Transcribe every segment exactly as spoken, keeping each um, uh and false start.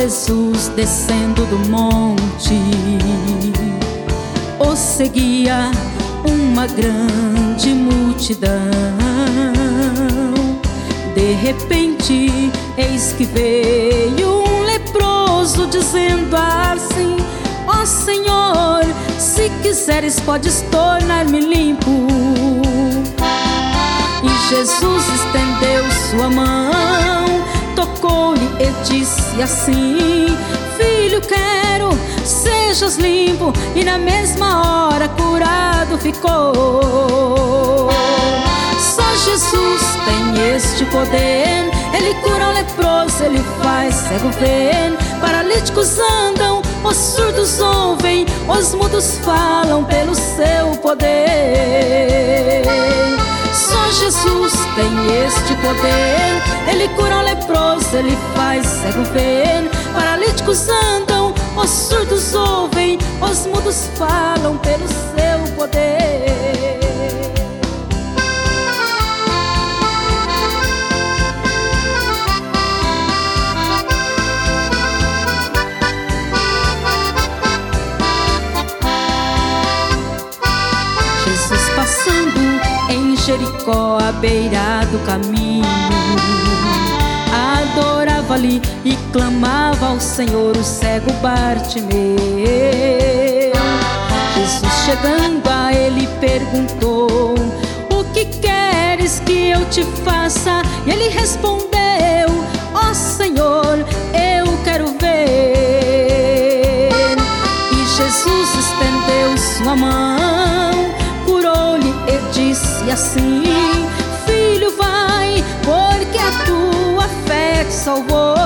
Jesus descendo do monte, o seguia uma grande multidão. De repente, eis que veio um leproso, dizendo assim: ó Senhor, se quiseres podes tornar-me limpo. E Jesus estendeu sua mão, tocou-lhe e disse assim: filho, quero, sejas limpo. E na mesma hora curado ficou. Só Jesus tem este poder. Ele cura o leproso, ele faz cego ver, paralíticos andam, os surdos ouvem, os mudos falam pelo seu poder. Só Jesus tem este poder. Ele cura o leproso, ele faz cego ver, paralíticos andam, os surdos ouvem, os mudos falam pelo seu poder. Jesus passando em Jericó, à beira do caminho, adorava ali e clamava ao Senhor o cego Bartimeu. Jesus chegando a ele perguntou: o que queres que eu te faça? E ele respondeu: ó Senhor, eu quero ver. E Jesus estendeu sua mão, curou-lhe e disse assim: filho, vai, porque a tua fé te salvou.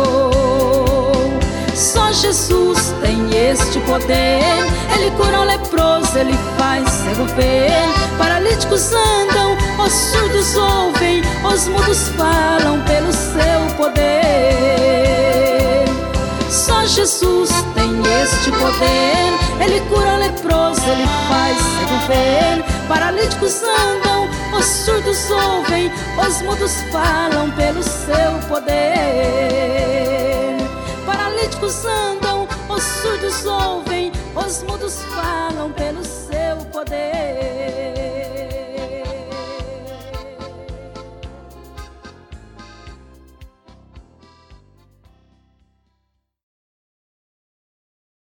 Só Jesus tem este poder. Ele cura o leproso, ele faz cego ver, paralíticos andam, os surdos ouvem, os mudos falam pelo seu poder. Só Jesus tem este poder. Ele cura o leproso, ele faz cego ver, paralíticos andam, os surdos ouvem, os mudos falam pelo seu poder. Paralíticos andam, os surdos ouvem, os mudos falam pelo seu poder.